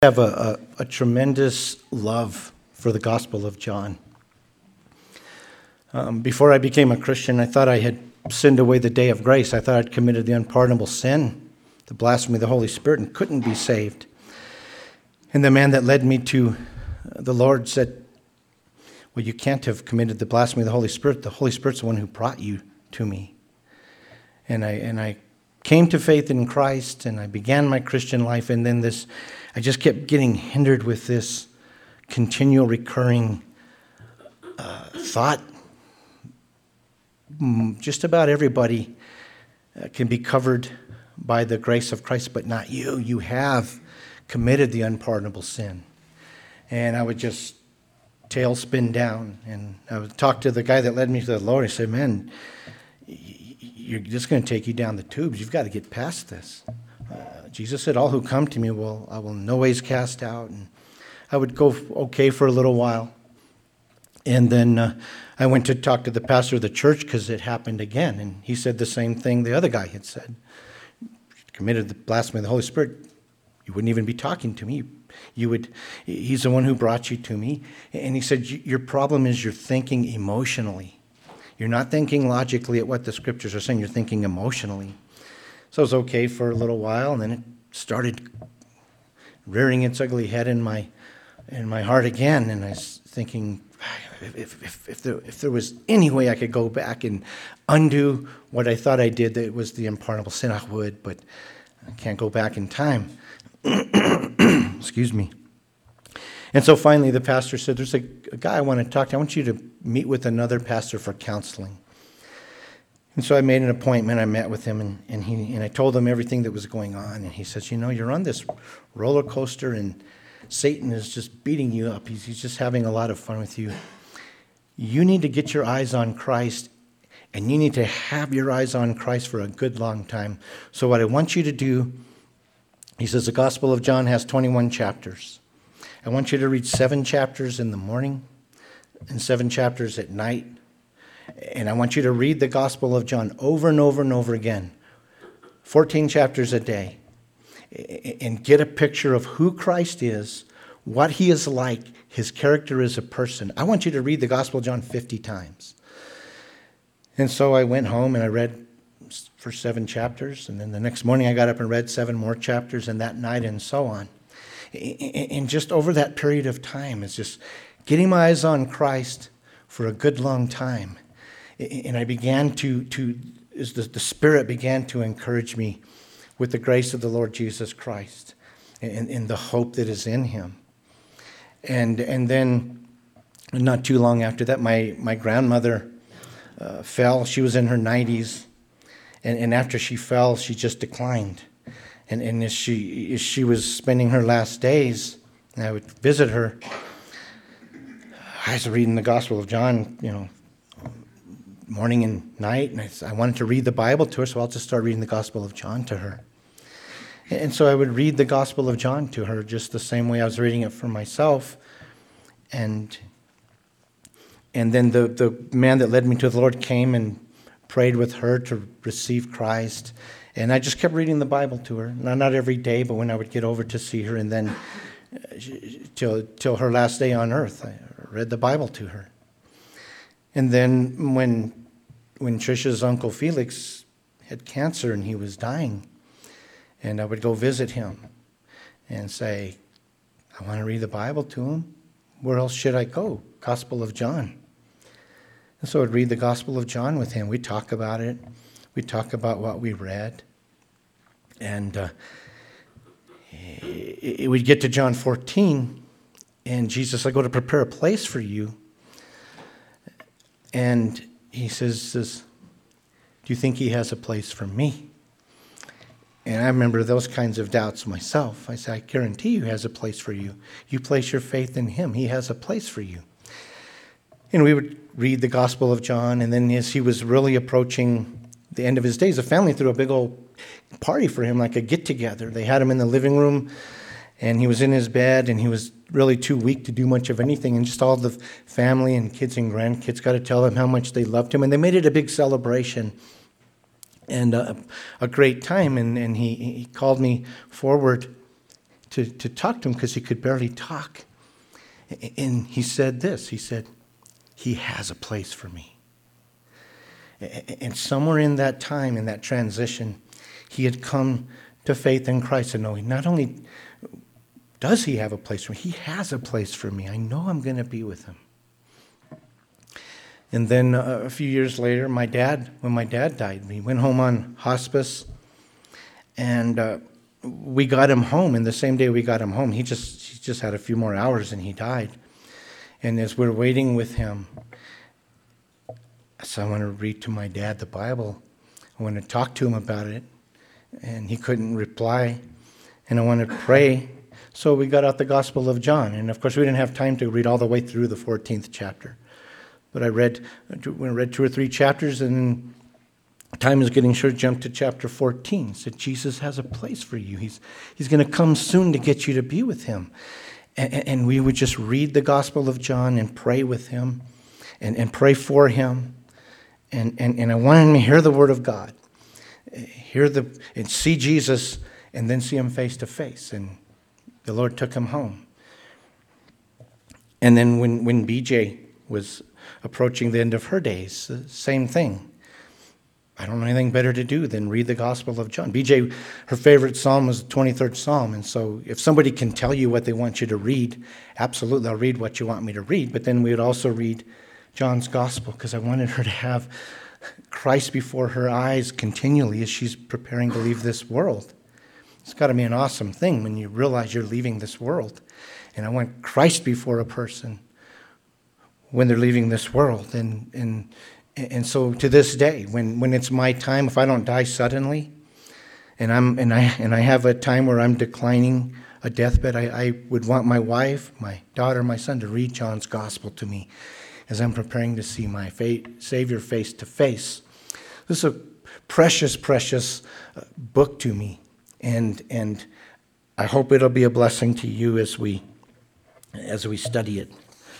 Have a tremendous love for the Gospel of John. Before I became a Christian, I thought I had sinned away the day of grace. I thought I'd committed the unpardonable sin, the blasphemy of the Holy Spirit, and couldn't be saved. And the man that led me to the Lord said, well, you can't have committed the blasphemy of the Holy Spirit. The Holy Spirit's the one who brought you to me. And I came to faith in Christ, and I began my Christian life, and then I just kept getting hindered with this continual recurring thought. Just about everybody can be covered by the grace of Christ, but not you. You have committed the unpardonable sin. And I would just tailspin down, and I would talk to the guy that led me to the Lord. I said, man, you're just going to take you down the tubes. You've got to get past this. Jesus said, all who come to me, I will no ways cast out. And I would go okay for a little while. And then I went to talk to the pastor of the church because it happened again. And he said the same thing the other guy had said. You committed the blasphemy of the Holy Spirit. You wouldn't even be talking to me. He's the one who brought you to me. And he said, your problem is you're thinking emotionally. You're not thinking logically at what the scriptures are saying. You're thinking emotionally. So it was okay for a little while, and then it started rearing its ugly head in my heart again. And I was thinking, if there was any way I could go back and undo what I thought I did, that it was the unpardonable sin, I would, but I can't go back in time. Excuse me. And so finally the pastor said, there's a guy I want to talk to. I want you to meet with another pastor for counseling. And so I made an appointment. I met with him, and I told him everything that was going on. And he says, you're on this roller coaster, and Satan is just beating you up. He's just having a lot of fun with you. You need to get your eyes on Christ, and you need to have your eyes on Christ for a good long time. So what I want you to do, he says, the Gospel of John has 21 chapters. I want you to read 7 chapters in the morning and 7 chapters at night. And I want you to read the Gospel of John over and over and over again, 14 chapters a day, and get a picture of who Christ is, what he is like, his character as a person. I want you to read the Gospel of John 50 times. And so I went home and I read for 7 chapters, and then the next morning I got up and read 7 more chapters, and that night and so on. And just over that period of time, it's just getting my eyes on Christ for a good long time. And I began as the Spirit began to encourage me with the grace of the Lord Jesus Christ and the hope that is in him. And then not too long after that, my grandmother fell. She was in her 90s. And after she fell, she just declined. And as she was spending her last days, and I would visit her, I was reading the Gospel of John, morning and night, and I wanted to read the Bible to her, so I'll just start reading the Gospel of John to her. And so I would read the Gospel of John to her just the same way I was reading it for myself. And then the man that led me to the Lord came and prayed with her to receive Christ. And I just kept reading the Bible to her, not every day, but when I would get over to see her, and then till her last day on earth, I read the Bible to her. And then when Trisha's uncle Felix had cancer and he was dying, and I would go visit him and say, I want to read the Bible to him. Where else should I go? Gospel of John. And so I'd read the Gospel of John with him. We'd talk about it. We'd talk about what we read. And we'd get to John 14, and Jesus, I go to prepare a place for you. And he says, do you think he has a place for me? And I remember those kinds of doubts myself. I said, I guarantee you he has a place for you. You place your faith in him. He has a place for you. And we would read the Gospel of John, and then as he was really approaching the end of his days, the family threw a big old party for him, like a get-together. They had him in the living room, and he was in his bed, and he was really too weak to do much of anything. And just all the family and kids and grandkids got to tell him how much they loved him. And they made it a big celebration and a great time. And he called me forward to talk to him because he could barely talk. And he said this. He said, he has a place for me. And somewhere in that time, in that transition, he had come to faith in Christ and knowing not only does he have a place for me, he has a place for me. I know I'm going to be with him. And then a few years later, when my dad died, we went home on hospice, and we got him home. And the same day we got him home, he just had a few more hours and he died. And as we're waiting with him, so I want to read to my dad the Bible. I want to talk to him about it. And he couldn't reply. And I want to pray. So we got out the Gospel of John. And of course, we didn't have time to read all the way through the 14th chapter. But I read 2 or 3 chapters, and time is getting short. Jumped to chapter 14. Said, Jesus has a place for you. He's going to come soon to get you to be with him. And we would just read the Gospel of John and pray with him and pray for him. And I wanted him to hear the Word of God, and see Jesus, and then see him face to face. And the Lord took him home. And then when BJ was approaching the end of her days, the same thing. I don't know anything better to do than read the Gospel of John. BJ, her favorite psalm was the 23rd Psalm. And so if somebody can tell you what they want you to read, absolutely, I'll read what you want me to read. But then we would also read John's Gospel, because I wanted her to have Christ before her eyes continually as she's preparing to leave this world. It's got to be an awesome thing when you realize you're leaving this world. And I want Christ before a person when they're leaving this world. And so to this day, when it's my time, if I don't die suddenly, and I have a time where I'm declining a deathbed, I would want my wife, my daughter, my son to read John's Gospel to me as I'm preparing to see my Savior face to face. This is a precious, precious book to me, and I hope it'll be a blessing to you as we study it.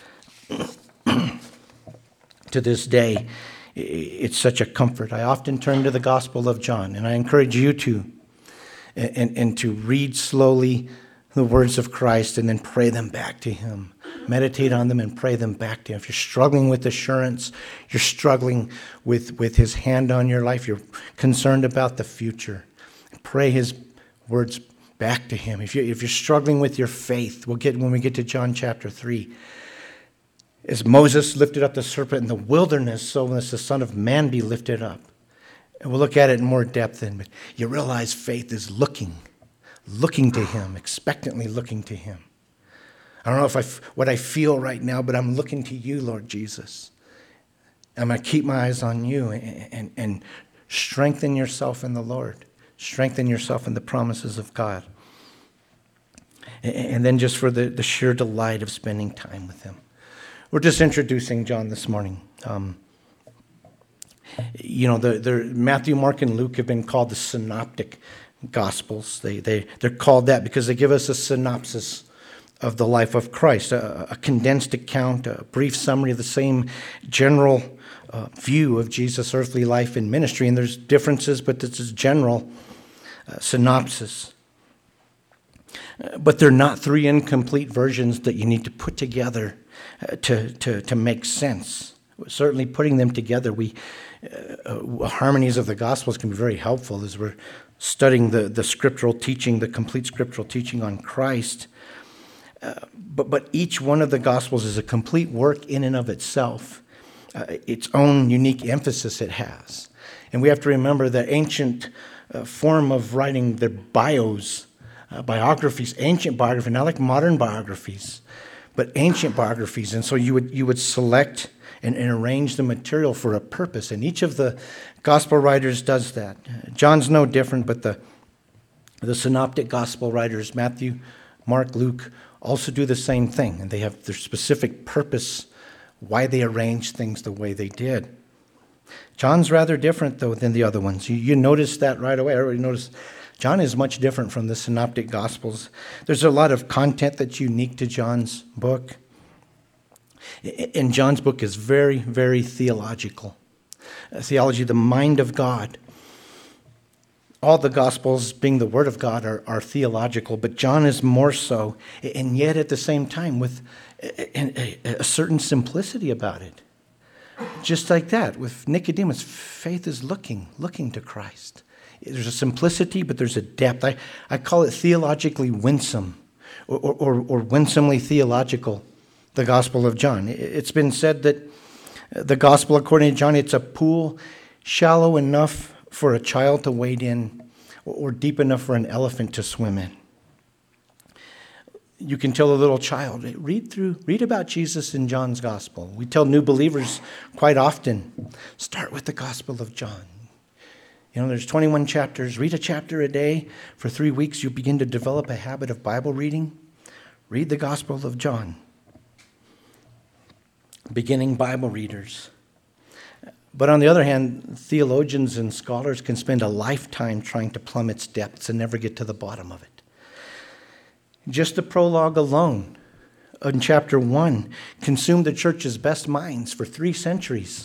To this day, it's such a comfort. I often turn to the Gospel of John, and I encourage you to, and to read slowly the words of Christ and then pray them back to him. Meditate on them and pray them back to him. If you're struggling with assurance, you're struggling with his hand on your life, you're concerned about the future, pray his words back to him. If you're struggling with your faith, when we get to John chapter 3, as Moses lifted up the serpent in the wilderness, so must the Son of Man be lifted up. And we'll look at it in more depth then, but you realize faith is looking to him, expectantly looking to him. I don't know what I feel right now, but I'm looking to you, Lord Jesus. I'm going to keep my eyes on you and strengthen yourself in the Lord. Strengthen yourself in the promises of God. And then just for the sheer delight of spending time with him. We're just introducing John this morning. Matthew, Mark, and Luke have been called the synoptic gospels. They're called that because they give us a synopsis of the life of Christ, a condensed account, a brief summary of the same general view of Jesus' earthly life and ministry. And there's differences, but this is general synopsis. But they're not 3 incomplete versions that you need to put together to make sense. Certainly putting them together, harmonies of the Gospels can be very helpful as we're studying the scriptural teaching, the complete scriptural teaching on Christ. But each one of the Gospels is a complete work in and of itself, its own unique emphasis it has. And we have to remember the ancient form of writing their biographies, ancient biography, not like modern biographies, but ancient biographies. And so you would select and arrange the material for a purpose. And each of the gospel writers does that. John's no different, but the synoptic gospel writers, Matthew, Mark, Luke, also do the same thing. And they have their specific purpose, why they arranged things the way they did. John's rather different, though, than the other ones. You notice that right away. I already noticed John is much different from the synoptic gospels. There's a lot of content that's unique to John's book. And John's book is very, very theological. Theology, the mind of God. All the Gospels, being the Word of God, are theological, but John is more so, and yet at the same time with a certain simplicity about it. Just like that, with Nicodemus, faith is looking to Christ. There's a simplicity, but there's a depth. I call it theologically winsome, or winsomely theological, the Gospel of John. It's been said that the Gospel, according to John, it's a pool shallow enough for a child to wade in, or deep enough for an elephant to swim in. You can tell a little child, read about Jesus in John's Gospel. We tell new believers quite often, start with the Gospel of John. There's 21 chapters. Read a chapter a day. For 3 weeks, you begin to develop a habit of Bible reading. Read the Gospel of John. Beginning Bible readers. But on the other hand, theologians and scholars can spend a lifetime trying to plumb its depths and never get to the bottom of it. Just the prologue alone in chapter 1 consumed the church's best minds for 3 centuries.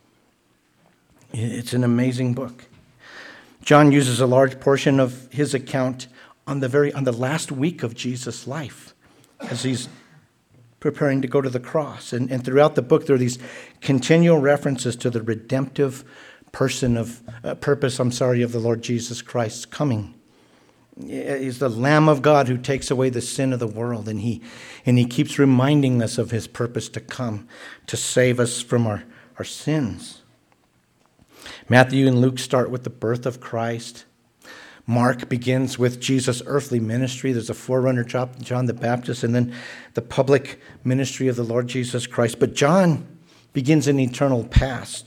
It's an amazing book. John uses a large portion of his account on the last week of Jesus' life as he's preparing to go to the cross. And throughout the book, there are these continual references to the redemptive purpose of the Lord Jesus Christ's coming. He's the Lamb of God who takes away the sin of the world, and he keeps reminding us of his purpose to come to save us from our sins. Matthew and Luke start with the birth of Christ. Mark begins with Jesus' earthly ministry. There's a forerunner, John the Baptist, and then the public ministry of the Lord Jesus Christ. But John begins in eternity past.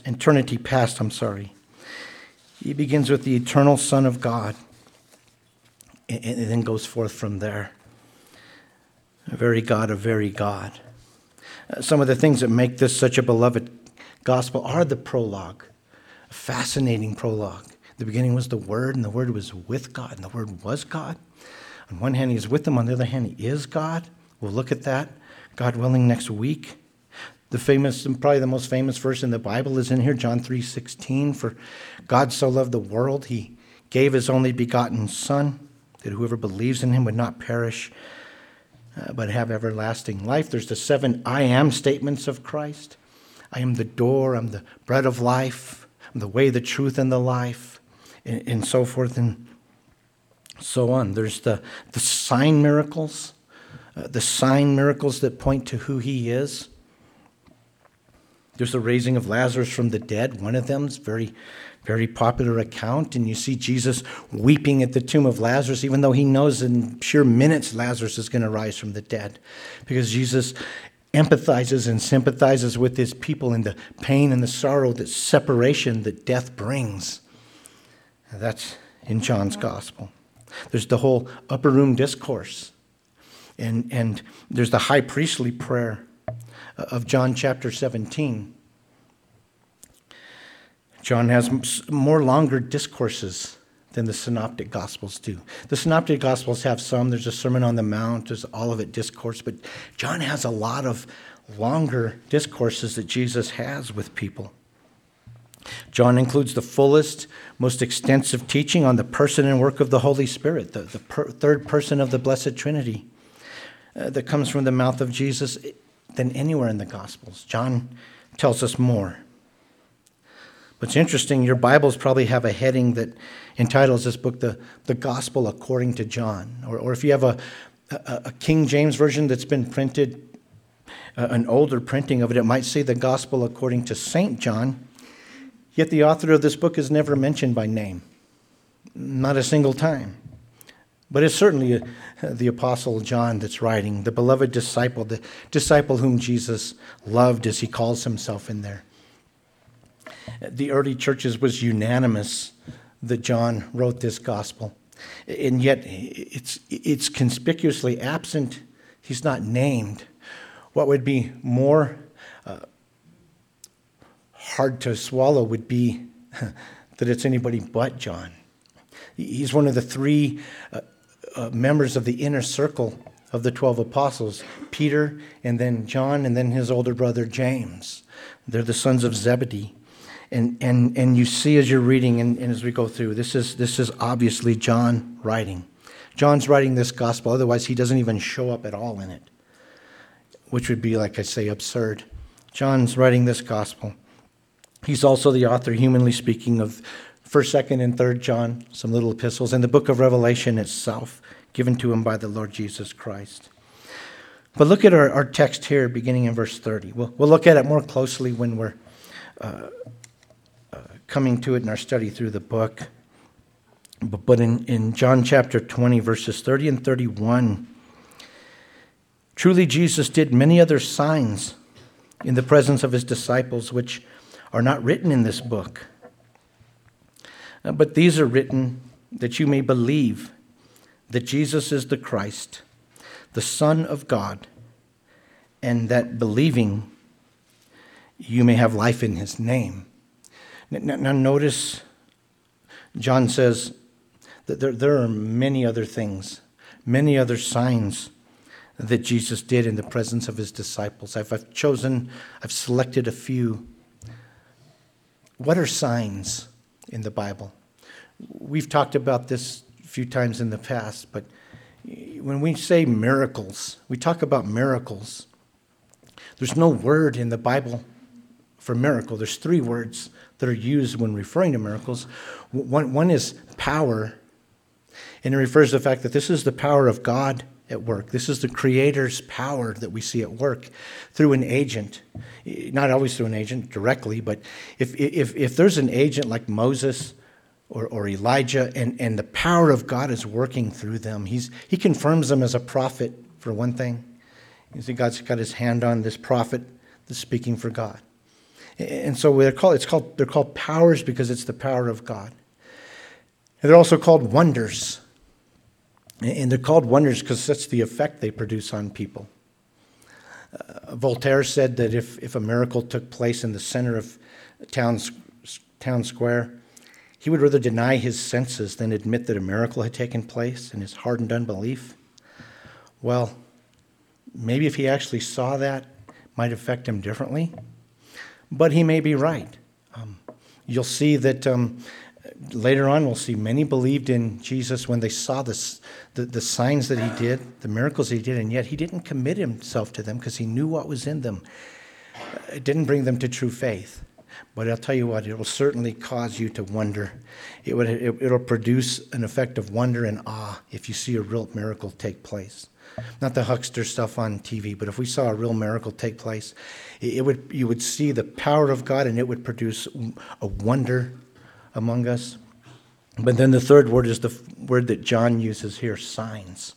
He begins with the eternal Son of God, and then goes forth from there. A very God. Some of the things that make this such a beloved gospel are the prologue, a fascinating prologue. The beginning was the Word, and the Word was with God, and the Word was God. On one hand, He's with them. On the other hand, He is God. We'll look at that, God willing, next week. The famous, and probably the most famous verse in the Bible is in here, John 3:16. For God so loved the world, He gave His only begotten Son, that whoever believes in Him would not perish, but have everlasting life. There's the 7 I am statements of Christ. I am the door, I'm the bread of life, I'm the way, the truth, and the life, and so forth and so on. There's the sign miracles, that point to who He is. There's the raising of Lazarus from the dead. One of them is very, very popular account. And you see Jesus weeping at the tomb of Lazarus, even though He knows in pure minutes Lazarus is going to rise from the dead. Because Jesus empathizes and sympathizes with His people in the pain and the sorrow, the separation that death brings. And that's in John's Gospel. There's the whole upper room discourse. And there's the high priestly prayer of John chapter 17. John has more longer discourses than the Synoptic Gospels do. The Synoptic Gospels have some. There's a Sermon on the Mount. There's Olivet Discourse. But John has a lot of longer discourses that Jesus has with people. John includes the fullest, most extensive teaching on the person and work of the Holy Spirit, the third person of the Blessed Trinity, that comes from the mouth of Jesus than anywhere in the Gospels. John tells us more. What's interesting, your Bibles probably have a heading that entitles this book the Gospel According to John. Or if you have a King James version that's been printed, an older printing of it, it might say the Gospel According to St. John. Yet the author of this book is never mentioned by name. Not a single time. But it's certainly the Apostle John that's writing, the beloved disciple, the disciple whom Jesus loved, as he calls himself in there. The early churches was unanimous that John wrote this gospel. And yet it's conspicuously absent. He's not named. What would be more hard to swallow would be that it's anybody but John. He's one of the 3 members of the inner circle of the 12 apostles, Peter, and then John, and then his older brother James. They're the sons of Zebedee. And you see as you're reading and as we go through, this is obviously John writing. John's writing this gospel, otherwise he doesn't even show up at all in it, which would be, like I say, absurd. John's writing this gospel. He's also the author, humanly speaking, of 1st, 2nd, and 3rd John, some little epistles, and the book of Revelation itself, given to him by the Lord Jesus Christ. But look at our text here, beginning in verse 30. We'll look at it more closely when we're coming to it in our study through the book. But in John chapter 20, verses 30 and 31, truly Jesus did many other signs in the presence of his disciples, which are not written in this book. But these are written that you may believe that Jesus is the Christ, the Son of God, and that believing you may have life in his name. Now notice, John says that there are many other things, many other signs that Jesus did in the presence of his disciples. I've selected a few. What are signs in the Bible? We've talked about this a few times in the past, but when we say miracles, we talk about miracles. There's no word in the Bible for miracle. There's 3 words that are used when referring to miracles. One is power, and it refers to the fact that this is the power of God at work. This is the Creator's power that we see at work through an agent. Not always through an agent directly, but if there's an agent like Moses or Elijah, and the power of God is working through them, he confirms them as a prophet, for one thing. You see, God's got his hand on this prophet that's speaking for God. And so they're called powers because it's the power of God. And they're also called wonders. And they're called wonders because that's the effect they produce on people. Voltaire said that if a miracle took place in the center of town square, he would rather deny his senses than admit that a miracle had taken place in his hardened unbelief. Well, maybe if he actually saw that, it might affect him differently. But he may be right. You'll see that later on, we'll see many believed in Jesus when they saw the signs that he did, the miracles he did, and yet he didn't commit himself to them because he knew what was in them. It didn't bring them to true faith. But I'll tell you what, it will certainly cause you to wonder. It'll produce an effect of wonder and awe if you see a real miracle take place. Not the huckster stuff on TV, but if we saw a real miracle take place, you would see the power of God, and it would produce a wonder among us. But then the third word is the word that John uses here, signs.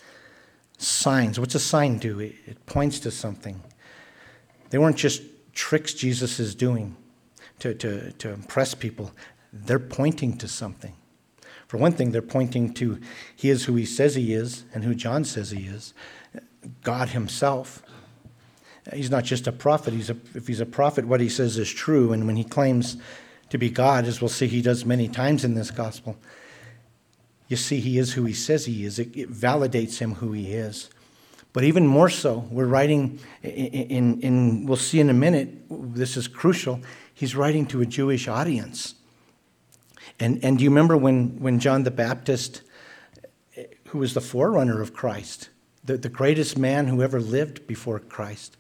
Signs. What's a sign do? It points to something. They weren't just tricks Jesus is doing to impress people. They're pointing to something. For one thing, they're pointing to he is who he says he is and who John says he is, God himself. He's not just a prophet. If he's a prophet, what he says is true. And when he claims to be God, as we'll see he does many times in this gospel, you see he is who he says he is. It validates him who he is. But even more so, we're writing we'll see in a minute, this is crucial, he's writing to a Jewish audience. And do you remember when John the Baptist, who was the forerunner of Christ, the greatest man who ever lived before Christ,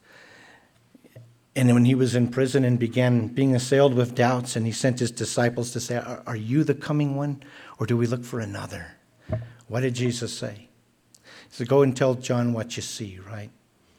and when he was in prison and began being assailed with doubts, and he sent his disciples to say, are you the coming one, or do we look for another? What did Jesus say? He said, go and tell John what you see, right?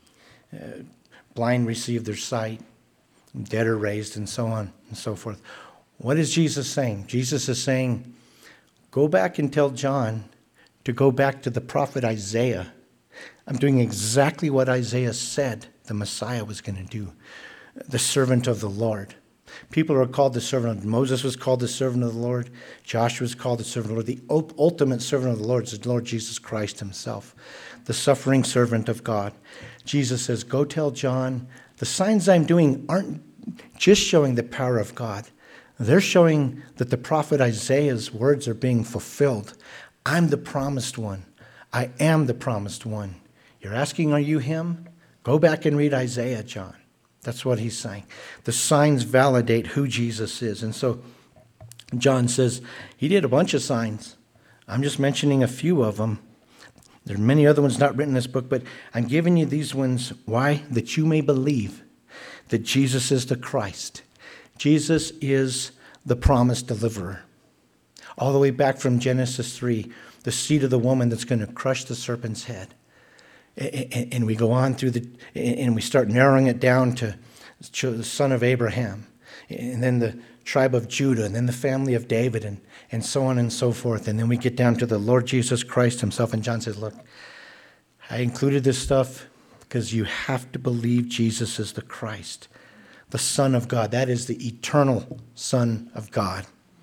Blind receive their sight, dead are raised, and so on and so forth. What is Jesus saying? Jesus is saying, go back and tell John to go back to the prophet Isaiah. I'm doing exactly what Isaiah said the Messiah was going to do, the servant of the Lord. People are called the servant of Moses was called the servant of the Lord. Joshua was called the servant of the Lord. The ultimate servant of the Lord is the Lord Jesus Christ himself, the suffering servant of God. Jesus says, go tell John, the signs I'm doing aren't just showing the power of God. They're showing that the prophet Isaiah's words are being fulfilled. I'm the promised one. I am the promised one. You're asking, are you him? Go back and read Isaiah, John. That's what he's saying. The signs validate who Jesus is. And so John says he did a bunch of signs. I'm just mentioning a few of them. There are many other ones not written in this book, but I'm giving you these ones. Why? That you may believe that Jesus is the Christ. Jesus is the promised deliverer. All the way back from Genesis 3, the seed of the woman that's going to crush the serpent's head. And we go on through and we start narrowing it down to the son of Abraham, and then the tribe of Judah, and then the family of David, and so on and so forth. And then we get down to the Lord Jesus Christ himself. And John says, look, I included this stuff because you have to believe Jesus is the Christ, the Son of God. That is the eternal Son of God.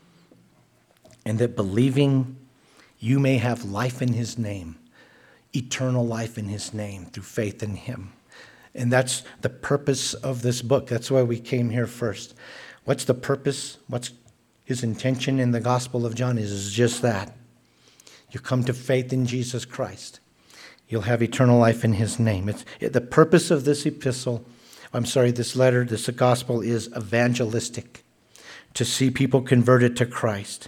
And that believing you may have life in his name, eternal life in his name through faith in him. And that's the purpose of this book. That's why we came here first. What's the purpose? What's his intention in the Gospel of John is just that. You come to faith in Jesus Christ. You'll have eternal life in his name. The purpose of this this letter, this gospel is evangelistic, to see people converted to Christ.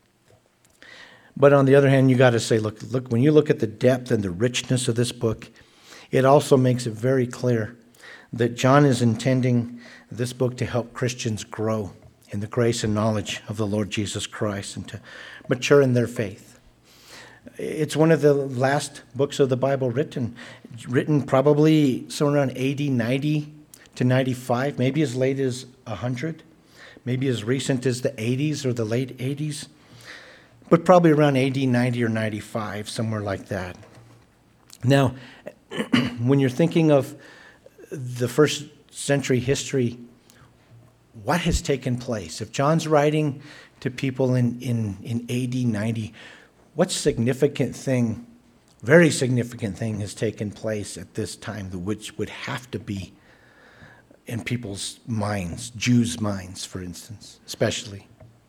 But on the other hand, you got to say, look, when you look at the depth and the richness of this book, it also makes it very clear that John is intending this book to help Christians grow in the grace and knowledge of the Lord Jesus Christ and to mature in their faith. It's one of the last books of the Bible written probably somewhere around AD 90 to 95, maybe as late as 100, maybe as recent as the 80s or the late 80s, but probably around AD 90 or 95, somewhere like that. Now, when you're thinking of the first century history, what has taken place? If John's writing to people in AD 90, what significant thing, very significant thing has taken place at this time, which would have to be in people's minds, Jews' minds, for instance, especially.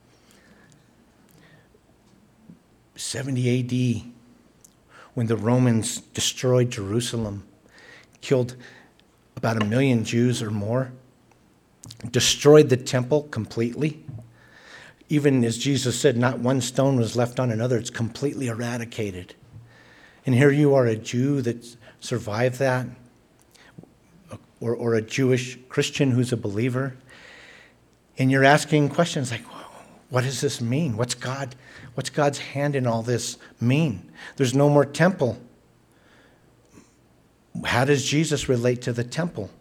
70 AD, when the Romans destroyed Jerusalem, killed about 1 million Jews or more, destroyed the temple completely. Even as Jesus said, not one stone was left on another. It's completely eradicated. And here you are, a Jew that survived that, or a Jewish Christian who's a believer, and you're asking questions like, what does this mean? What's God's hand in all this mean? There's no more temple. How does Jesus relate to the temple?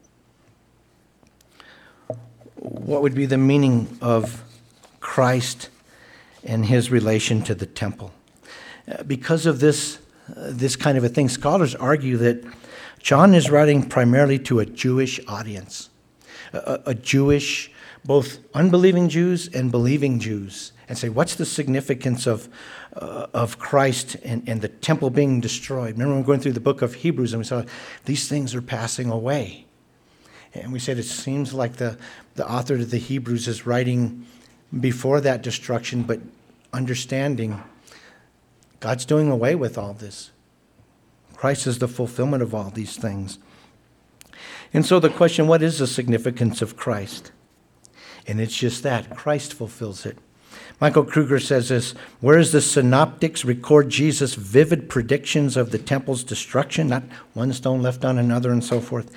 What would be the meaning of Christ and his relation to the temple? Because of this kind of a thing, scholars argue that John is writing primarily to a Jewish audience, a Jewish, both unbelieving Jews and believing Jews, and say, what's the significance of Christ and the temple being destroyed? Remember, we're going through the book of Hebrews, and we saw these things are passing away. And we said it seems like the author of the Hebrews is writing before that destruction, but understanding God's doing away with all this. Christ is the fulfillment of all these things. And so the question, what is the significance of Christ? And it's just that, Christ fulfills it. Michael Kruger says this, whereas the synoptics record Jesus' vivid predictions of the temple's destruction, not one stone left on another and so forth,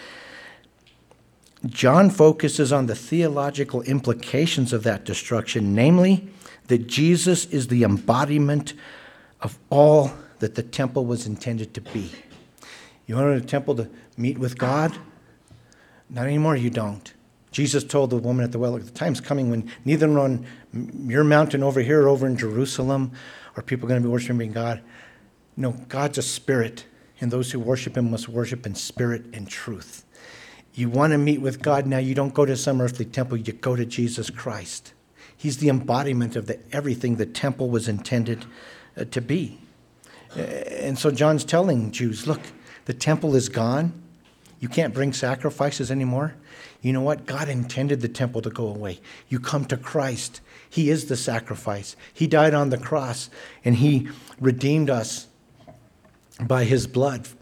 John focuses on the theological implications of that destruction, namely that Jesus is the embodiment of all that the temple was intended to be. You wanted a temple to meet with God? Not anymore, you don't. Jesus told the woman at the well, the time's coming when neither on your mountain over here or over in Jerusalem are people going to be worshiping God. No, God's a spirit, and those who worship him must worship in spirit and truth. You want to meet with God now, you don't go to some earthly temple, you go to Jesus Christ. He's the embodiment of everything the temple was intended to be. And so John's telling Jews, look, the temple is gone. You can't bring sacrifices anymore. You know what? God intended the temple to go away. You come to Christ. He is the sacrifice. He died on the cross, and he redeemed us by his blood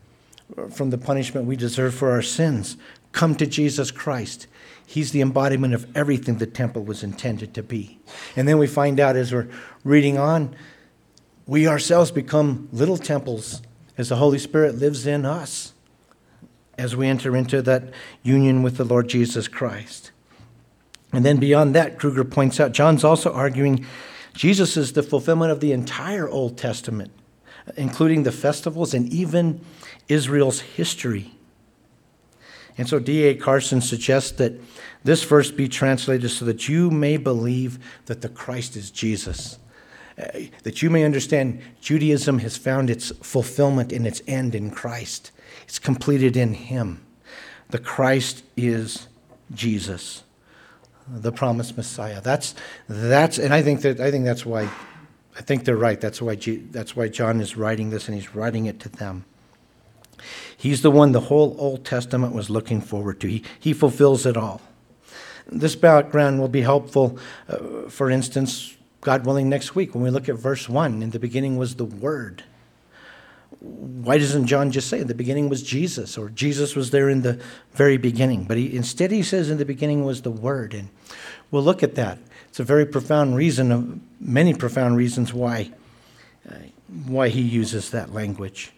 from the punishment we deserve for our sins. Come to Jesus Christ. He's the embodiment of everything the temple was intended to be. And then we find out as we're reading on, we ourselves become little temples as the Holy Spirit lives in us as we enter into that union with the Lord Jesus Christ. And then beyond that, Kruger points out, John's also arguing Jesus is the fulfillment of the entire Old Testament, including the festivals and even Israel's history. And so D.A. Carson suggests that this verse be translated so that you may believe that the Christ is Jesus, that you may understand Judaism has found its fulfillment and its end in Christ. It's completed in him. The Christ is Jesus, the promised Messiah. And I think that's why. I think they're right. That's why John is writing this, and he's writing it to them. He's the one the whole Old Testament was looking forward to. He fulfills it all. This background will be helpful, for instance, God willing, next week when we look at verse 1. In the beginning was the Word. Why doesn't John just say in the beginning was Jesus, or Jesus was there in the very beginning? But instead he says in the beginning was the Word. And we'll look at that. It's a very profound reason, many profound reasons why he uses that language.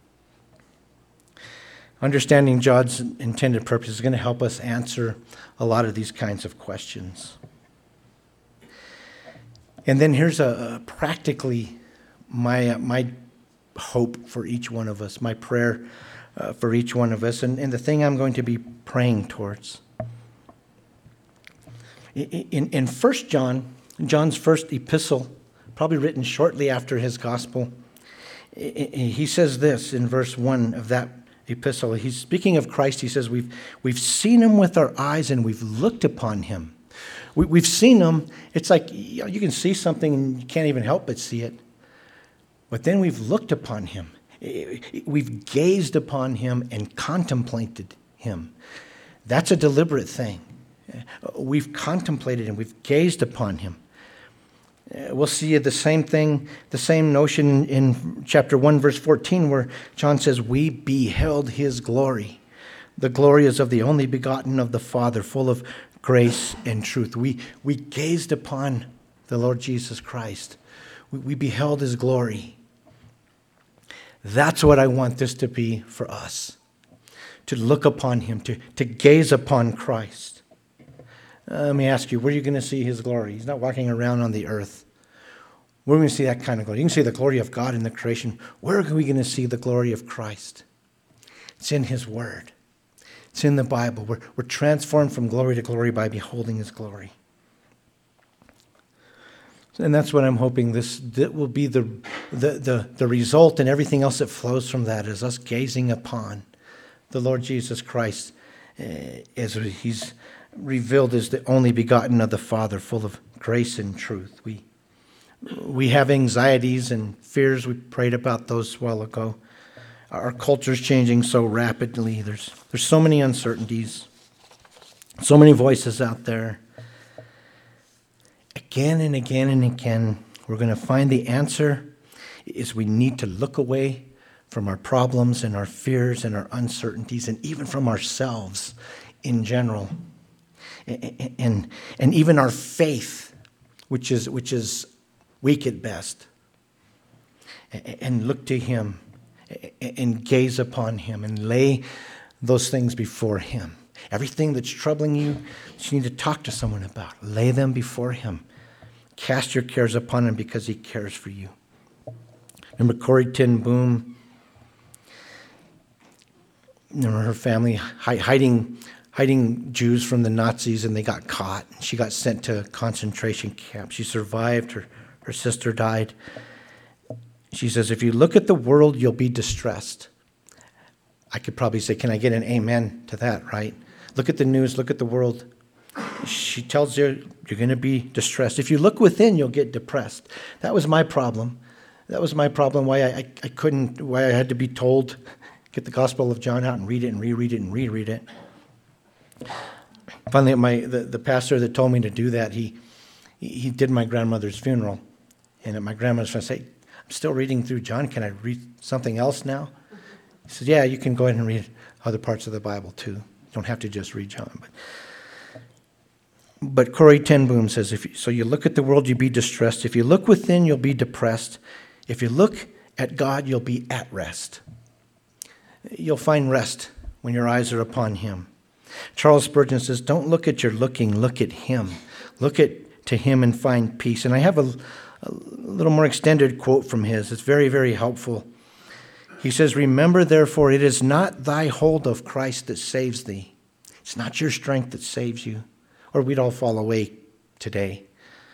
Understanding God's intended purpose is going to help us answer a lot of these kinds of questions. And then here's practically my hope for each one of us, my prayer for each one of us, and the thing I'm going to be praying towards. In 1 John, John's first epistle, probably written shortly after his gospel, he says this in verse 1 of that epistle. He's speaking of Christ. He says, we've seen him with our eyes and we've looked upon him. We've seen him. It's like you can see something and you can't even help but see it. But then we've looked upon him. We've gazed upon him and contemplated him. That's a deliberate thing. We've contemplated him. We've gazed upon him. We'll see the same thing, the same notion in chapter 1, verse 14, where John says, we beheld his glory. The glory is of the only begotten of the Father, full of grace and truth. We gazed upon the Lord Jesus Christ. We beheld his glory. That's what I want this to be for us, to look upon him, to gaze upon Christ. Let me ask you, where are you going to see his glory? He's not walking around on the earth. Where are we going to see that kind of glory? You can see the glory of God in the creation. Where are we going to see the glory of Christ? It's in his word. It's in the Bible. We're transformed from glory to glory by beholding his glory. And that's what I'm hoping that will be the result, and everything else that flows from that is us gazing upon the Lord Jesus Christ as he's revealed as the only begotten of the Father, full of grace and truth. We have anxieties and fears. We prayed about those a while ago. Our culture's changing so rapidly. There's so many uncertainties, so many voices out there. Again and again and again, we're going to find the answer is we need to look away from our problems and our fears and our uncertainties, and even from ourselves in general. And even our faith, which is weak at best, and look to him and gaze upon him and lay those things before him. Everything that's troubling you, that you need to talk to someone about, lay them before him. Cast your cares upon him because he cares for you. Remember Corrie ten Boom? Remember her family hiding Jews from the Nazis, and they got caught. She got sent to a concentration camp. She survived. Her sister died. She says, if you look at the world, you'll be distressed. I could probably say, can I get an amen to that, right? Look at the news, look at the world. She tells you you're going to be distressed. If you look within, you'll get depressed. That was my problem. That was my problem, why I couldn't, why I had to be told, get the Gospel of John out and read it and reread it and reread it. Finally, the pastor that told me to do that, he did my grandmother's funeral. And at my grandmother's funeral, I said, I'm still reading through John. Can I read something else now? He says, yeah, you can go ahead and read other parts of the Bible too. You don't have to just read John. But Corrie ten Boom says, so you look at the world, you'll be distressed. If you look within, you'll be depressed. If you look at God, you'll be at rest. You'll find rest when your eyes are upon him. Charles Spurgeon says, don't look at your looking, look at him. Look to him and find peace. And I have a little more extended quote from his. It's very, very helpful. He says, remember, therefore, it is not thy hold of Christ that saves thee. It's not your strength that saves you, or we'd all fall away today.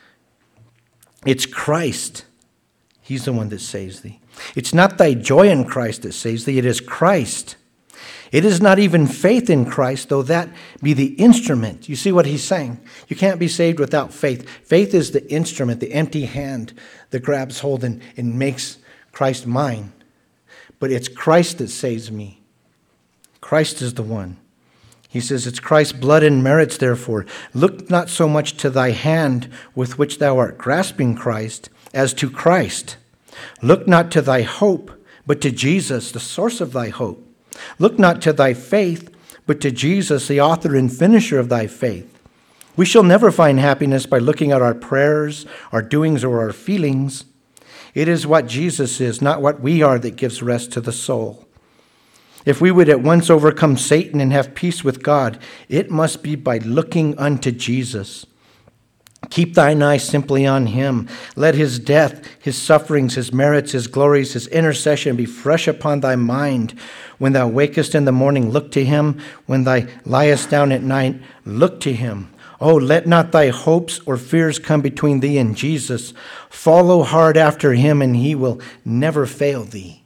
It's Christ. He's the one that saves thee. It's not thy joy in Christ that saves thee. It is Christ. It is not even faith in Christ, though that be the instrument. You see what he's saying? You can't be saved without faith. Faith is the instrument, the empty hand that grabs hold and makes Christ mine. But it's Christ that saves me. Christ is the one. He says, it's Christ's blood and merits, therefore. Look not so much to thy hand with which thou art grasping Christ, as to Christ. Look not to thy hope, but to Jesus, the source of thy hope. Look not to thy faith, but to Jesus, the author and finisher of thy faith. We shall never find happiness by looking at our prayers, our doings, or our feelings. It is what Jesus is, not what we are, that gives rest to the soul. If we would at once overcome Satan and have peace with God, it must be by looking unto Jesus. Keep thine eye simply on him. Let his death, his sufferings, his merits, his glories, his intercession be fresh upon thy mind. When thou wakest in the morning, look to him. When thou liest down at night, look to him. Oh, let not thy hopes or fears come between thee and Jesus. Follow hard after him, and he will never fail thee.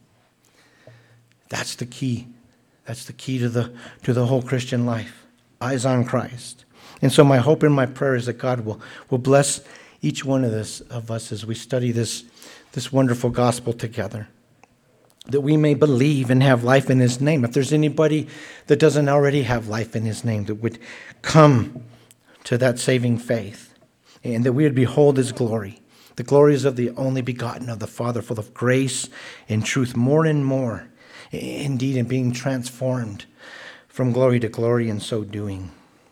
That's the key. That's the key to the whole Christian life. Eyes on Christ. And so my hope and my prayer is that God will bless each one of us as we study this wonderful gospel together. That we may believe and have life in his name. If there's anybody that doesn't already have life in his name, that would come to that saving faith. And that we would behold his glory. The glories of the only begotten of the Father, full of grace and truth, more and more. Indeed, in being transformed from glory to glory in so doing.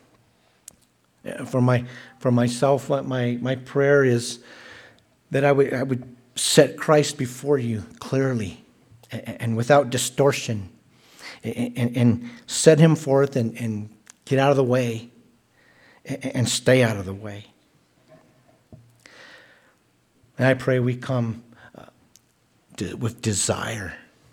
For myself, my prayer is that I would set Christ before you clearly and without distortion, and set him forth and get out of the way and stay out of the way. And I pray we come with desire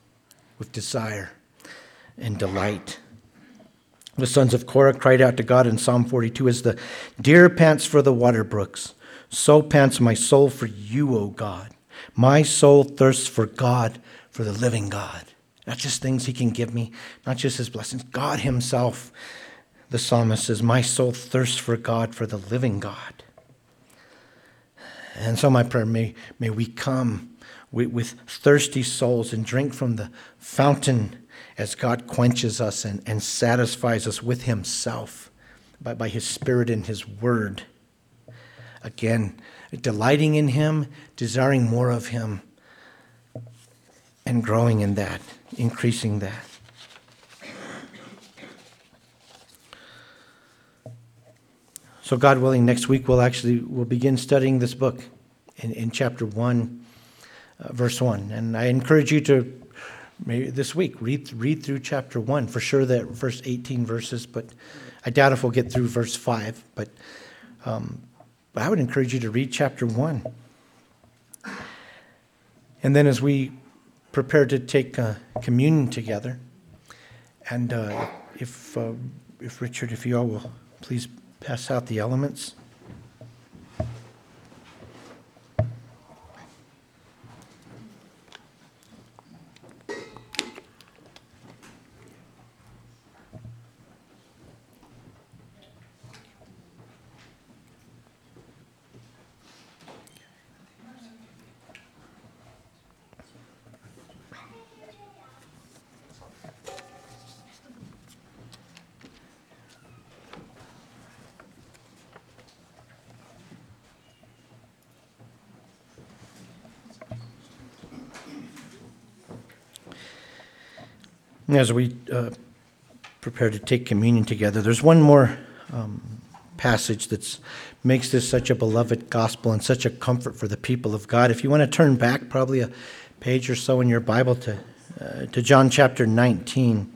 and delight. The sons of Korah cried out to God in Psalm 42, as the deer pants for the water brooks, so pants my soul for you, O God. My soul thirsts for God, for the living God. Not just things he can give me, not just his blessings. God himself, the psalmist says, my soul thirsts for God, for the living God. And so my prayer, may we come with thirsty souls and drink from the fountain as God quenches us and satisfies us with himself by his Spirit and his word. Again, delighting in him, desiring more of him, and growing in that, increasing that. So God willing, next week we'll begin studying this book in chapter 1, verse 1. And I encourage you to, maybe this week, read through chapter 1. For sure that first 18 verses, but I doubt if we'll get through verse 5. But I would encourage you to read chapter 1. And then as we prepare to take communion together, and if Richard, if you all will please pass out the elements. As we prepare to take communion together, there's one more passage that makes this such a beloved gospel and such a comfort for the people of God. If you want to turn back probably a page or so in your Bible to John chapter 19,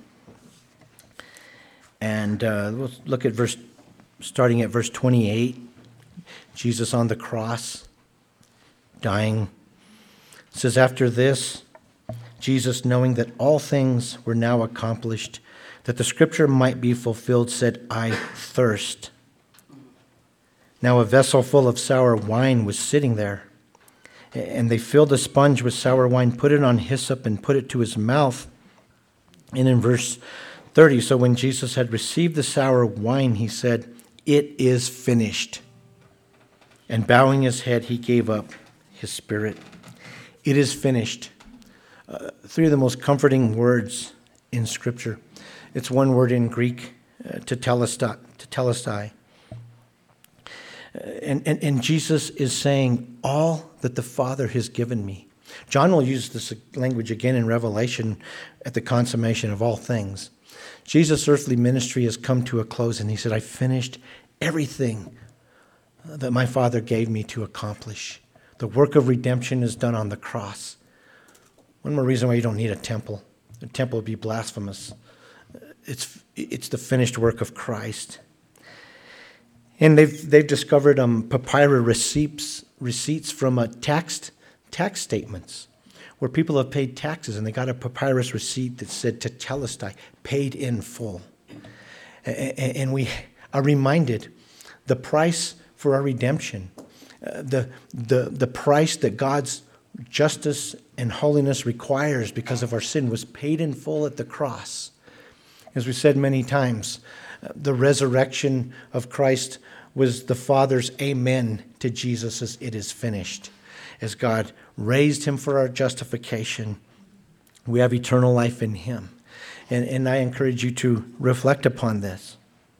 and we'll look at starting at verse 28. Jesus on the cross, dying. It says, after this, Jesus, knowing that all things were now accomplished, that the scripture might be fulfilled, said, I thirst. Now a vessel full of sour wine was sitting there, and they filled a sponge with sour wine, put it on hyssop, and put it to his mouth. And in verse 30, so when Jesus had received the sour wine, he said, it is finished. And bowing his head, he gave up his spirit. It is finished. Three of the most comforting words in Scripture. It's one word in Greek, tetelestai. And Jesus is saying, all that the Father has given me. John will use this language again in Revelation at the consummation of all things. Jesus' earthly ministry has come to a close, and he said, I finished everything that my Father gave me to accomplish. The work of redemption is done on the cross. One more reason why you don't need a temple. The temple would be blasphemous. It's the finished work of Christ. And they've discovered papyrus receipts from tax statements where people have paid taxes, and they got a papyrus receipt that said tetelestai, paid in full. And we are reminded the price for our redemption, the price that God's justice and holiness requires because of our sin was paid in full at the cross. As we said many times, the resurrection of Christ was the Father's amen to Jesus' it is finished. As God raised him for our justification, we have eternal life in him. And I encourage you to reflect upon this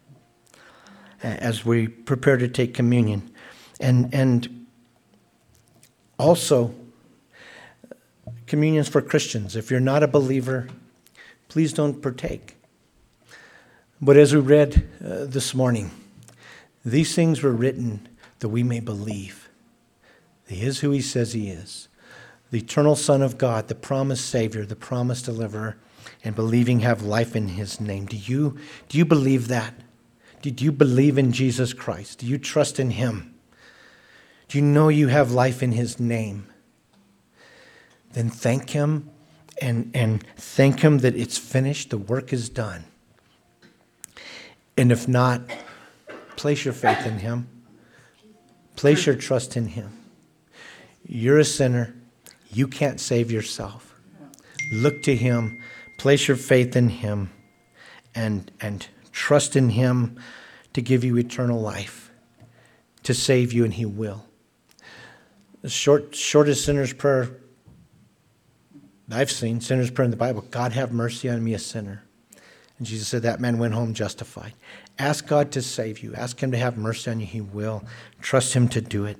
as we prepare to take communion. And also, communion's for Christians. If you're not a believer, please don't partake. But as we read this morning, these things were written that we may believe that he is who he says he is, the eternal Son of God, the promised Savior, the promised deliverer, and believing have life in his name. Do you believe that? Do you believe in Jesus Christ? Do you trust in him? Do you know you have life in his name? Then thank him and thank him that it's finished, the work is done. And if not, place your faith in him. Place your trust in him. You're a sinner. You can't save yourself. Look to him. Place your faith in him. And trust in him to give you eternal life, to save you, and he will. The shortest sinner's prayer I've seen, sinner's prayer in the Bible, God have mercy on me, a sinner. And Jesus said that man went home justified. Ask God to save you. Ask him to have mercy on you. He will. Trust him to do it.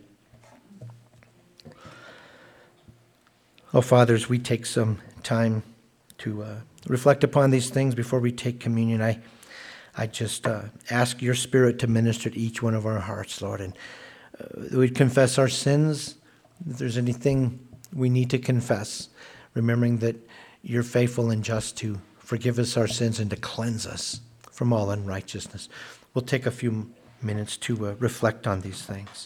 Oh, fathers, we take some time to reflect upon these things before we take communion. I just ask your Spirit to minister to each one of our hearts, Lord. And we'd confess our sins. If there's anything we need to confess, remembering that you're faithful and just to forgive us our sins and to cleanse us from all unrighteousness. We'll take a few minutes to reflect on these things.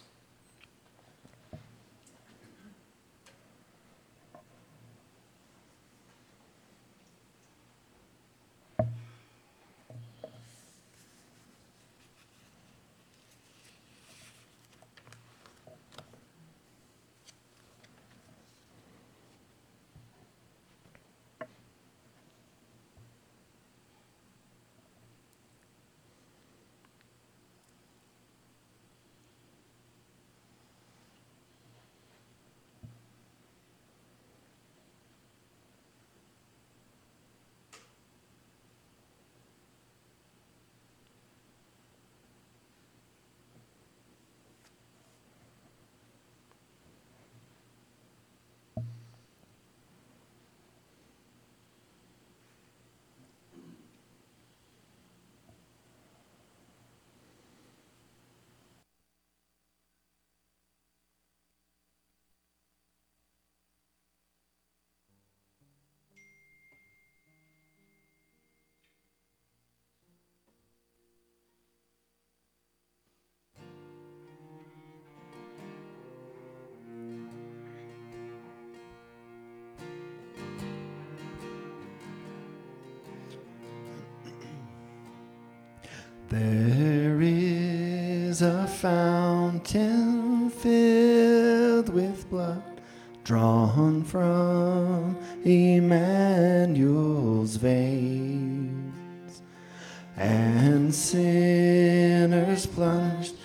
There is a fountain filled with blood, drawn from Emmanuel's veins, and sinners plunged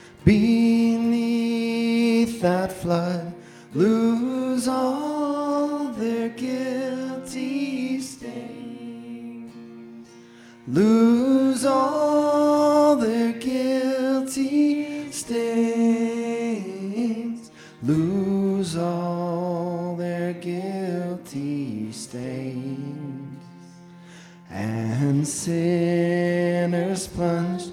beneath that flood lose all their guilty stains, lose all their guilty stains, lose all their guilty stains, and sinners plunged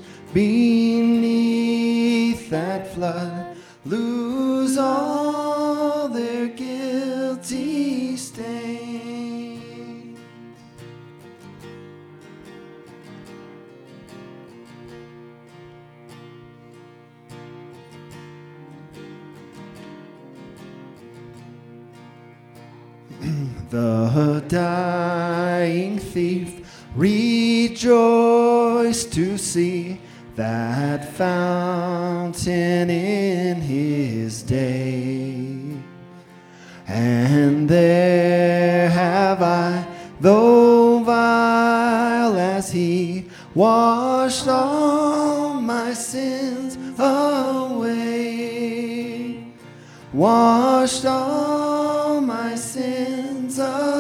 beneath that flood lose all their guilty stains. The dying thief rejoiced to see that fountain in his day. And there have I, though vile as he, washed all my sins away, washed all my sins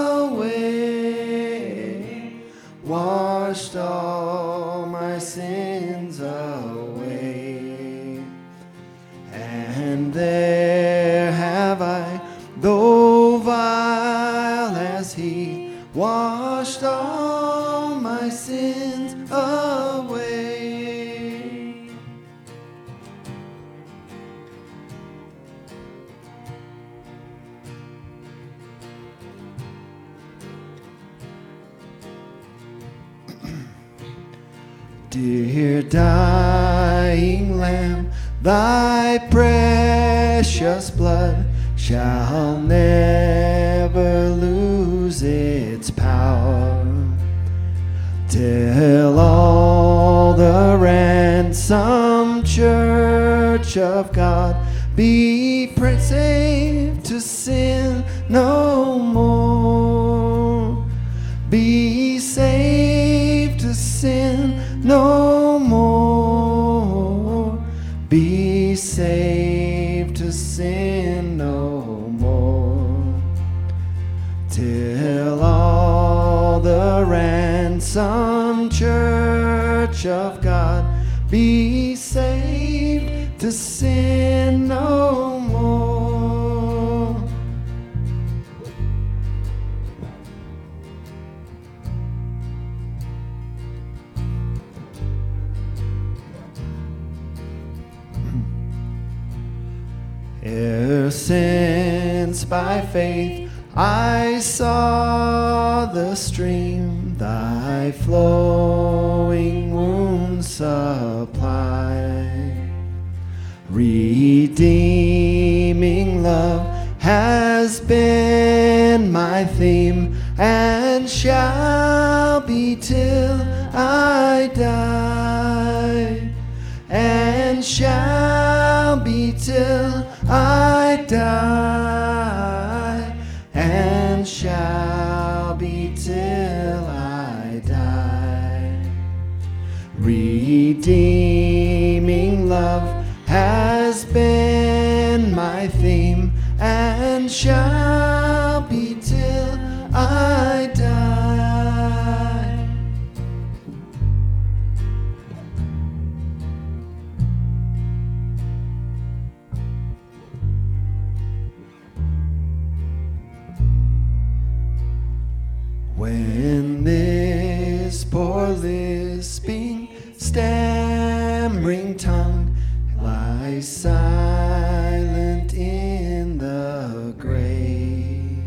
away, washed all my sins away. And there have I, though vile as he, washed all my sins away. Dear dying Lamb, thy precious blood shall never lose its power, till all the ransomed church of God be saved to sin no more, be saved to sin no more, be saved to sin no more, till all the ransomed church of God be saved to sin no more. Ever since by faith I saw the stream thy flowing wounds supply, redeeming love has been my theme and shall be till I die, and shall be till I die, and shall be till I die. Redeeming love has been my theme and shall be till I die. When this poor lisping, stammering tongue lies silent in the grave,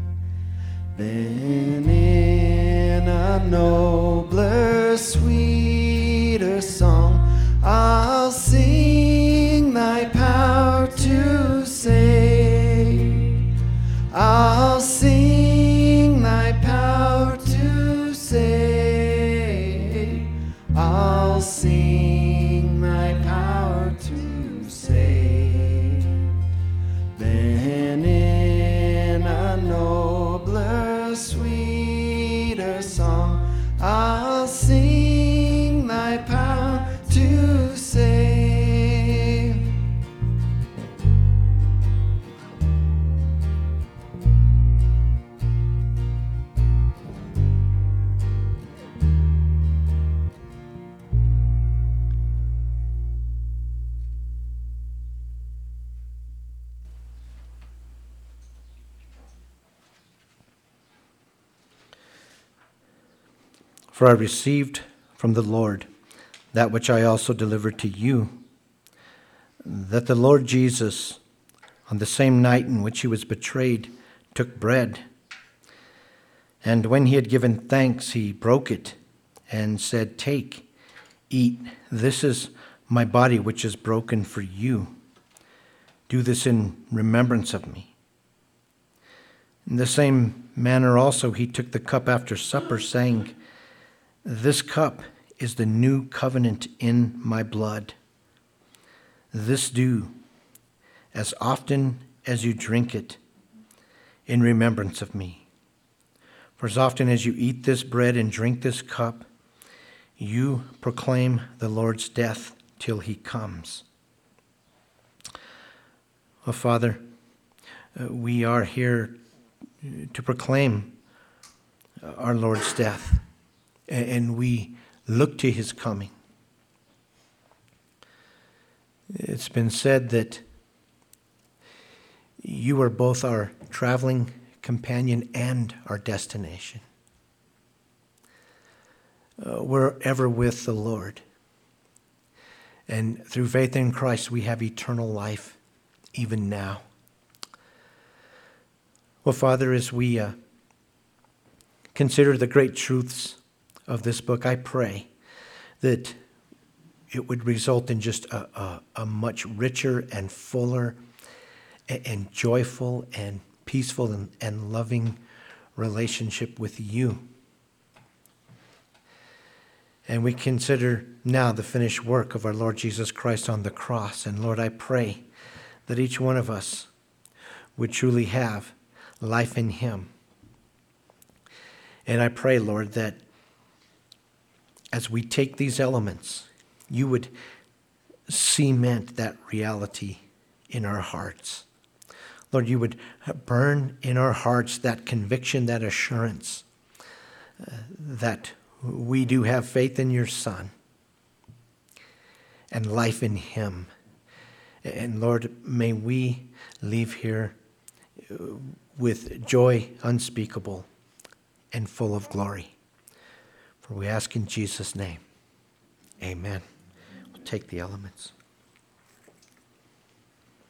then in a nobler, sweeter song I'll sing thy power to save. I'll sing thy power to save. I'll sing For I received from the Lord that which I also delivered to you, that the Lord Jesus, on the same night in which he was betrayed, took bread. And when he had given thanks, he broke it and said, "Take, eat. This is my body, which is broken for you. Do this in remembrance of me." In the same manner also he took the cup after supper, saying, "This cup is the new covenant in my blood. This do as often as you drink it in remembrance of me. For as often as you eat this bread and drink this cup, you proclaim the Lord's death till he comes." Oh, Father, we are here to proclaim our Lord's death, and we look to his coming. It's been said that you are both our traveling companion and our destination. We're ever with the Lord. And through faith in Christ, we have eternal life even now. Well, Father, as we consider the great truths of this book, I pray that it would result in just a much richer and fuller and joyful and peaceful and loving relationship with you. And we consider now the finished work of our Lord Jesus Christ on the cross. And Lord, I pray that each one of us would truly have life in him. And I pray, Lord, that as we take these elements, you would cement that reality in our hearts. Lord, you would burn in our hearts that conviction, that assurance that we do have faith in your Son and life in him. And Lord, may we leave here with joy unspeakable and full of glory. For we ask in Jesus' name, amen. We'll take the elements.